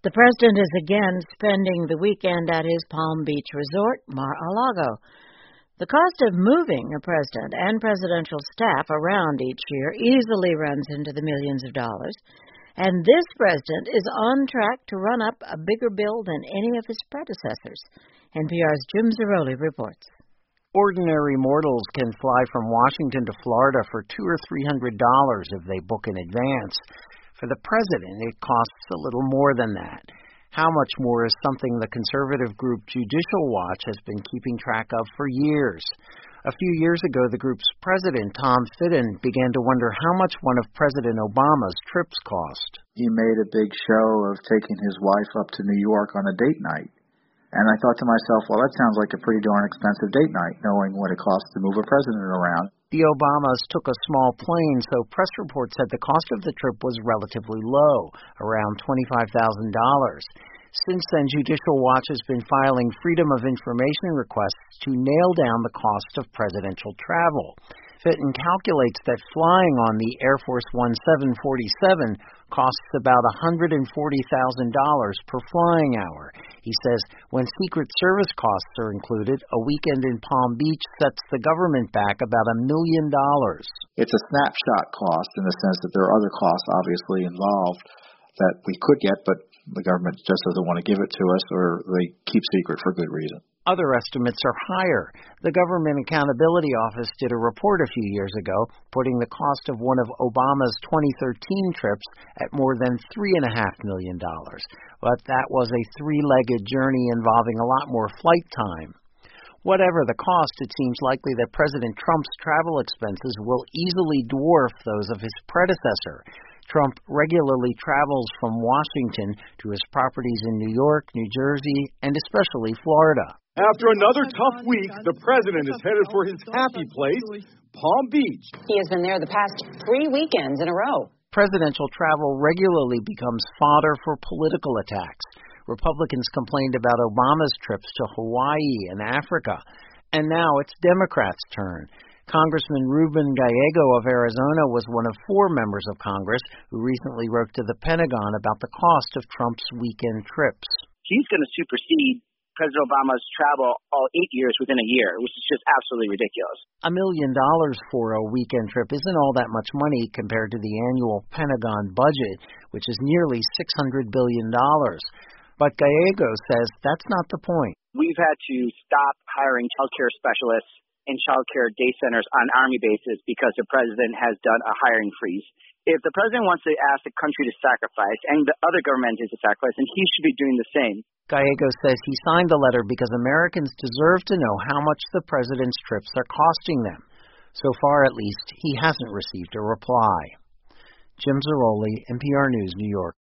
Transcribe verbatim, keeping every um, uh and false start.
The president is again spending the weekend at his Palm Beach resort, Mar-a-Lago. The cost of moving a president and presidential staff around each year easily runs into the millions of dollars, and this president is on track to run up a bigger bill than any of his predecessors. N P R's Jim Zarroli reports. Ordinary mortals can fly from Washington to Florida for two or three hundred dollars if they book in advance. For the president, it costs a little more than that. How much more is something the conservative group Judicial Watch has been keeping track of for years. A few years ago, the group's president, Tom Fitton, began to wonder how much one of President Obama's trips cost. He made a big show of taking his wife up to New York on a date night. And I thought to myself, well, that sounds like a pretty darn expensive date night, knowing what it costs to move a president around. The Obamas took a small plane, so press reports said the cost of the trip was relatively low, around twenty-five thousand dollars. Since then, Judicial Watch has been filing Freedom of Information requests to nail down the cost of presidential travel. Fitton calculates that flying on the Air Force One seven forty-seven costs about one hundred forty thousand dollars per flying hour. He says when Secret Service costs are included, a weekend in Palm Beach sets the government back about a million dollars. It's a snapshot cost in the sense that there are other costs obviously involved that we could get, but the government just doesn't want to give it to us, or they keep secret for good reason. Other estimates are higher. The Government Accountability Office did a report a few years ago putting the cost of one of Obama's twenty thirteen trips at more than three point five million dollars. But that was a three-legged journey involving a lot more flight time. Whatever the cost, it seems likely that President Trump's travel expenses will easily dwarf those of his predecessor. Trump regularly travels from Washington to his properties in New York, New Jersey, and especially Florida. After another tough week, the president is headed for his happy place, Palm Beach. He has been there the past three weekends in a row. Presidential travel regularly becomes fodder for political attacks. Republicans complained about Obama's trips to Hawaii and Africa. And now it's Democrats' turn. Congressman Ruben Gallego of Arizona was one of four members of Congress who recently wrote to the Pentagon about the cost of Trump's weekend trips. He's going to supersede President Obama's travel all eight years within a year, which is just absolutely ridiculous. A million dollars for a weekend trip isn't all that much money compared to the annual Pentagon budget, which is nearly six hundred billion dollars. But Gallego says that's not the point. We've had to stop hiring child care specialists and child care day centers on Army bases because the president has done a hiring freeze. If the president wants to ask the country to sacrifice and the other government to sacrifice, then he should be doing the same. Gallego says he signed the letter because Americans deserve to know how much the president's trips are costing them. So far, at least, he hasn't received a reply. Jim Zarroli, N P R News, New York.